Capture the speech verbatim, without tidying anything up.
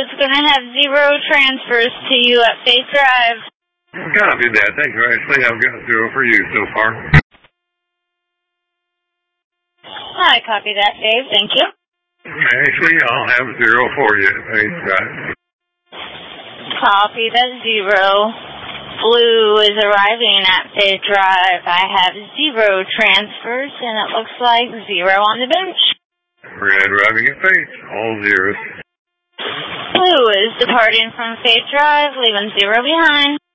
is going to have zero transfers to you at Faith Drive. Copy that. Thank you, Ashley. I've got zero for you so far. I copy that, Dave. Thank you. Ashley, I'll have zero for you at Faith Drive. Copy that zero. Blue is arriving at Faith Drive. I have zero transfers, and it looks like zero on the bench. Red arriving at Faith, all zeros. Blue is departing from Faith Drive, leaving zero behind.